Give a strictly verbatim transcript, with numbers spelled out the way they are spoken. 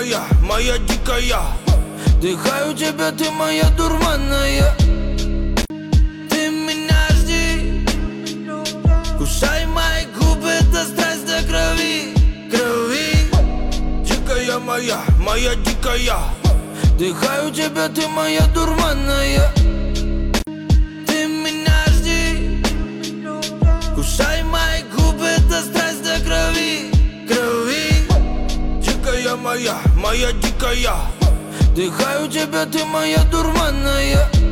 моя, моя дикая. Дыхаю тебя, ты моя дурманная. Ты меня жди, кусай мои губы, это страсть до крови, крови. Дикая моя, моя дикая. Дыхаю тебя, ты моя дурманная. Ты меня жди, кусай мои губы, это страсть до крови, крови. Дикая моя, моя дикая. Дыхаю тебя, ты моя дурманная.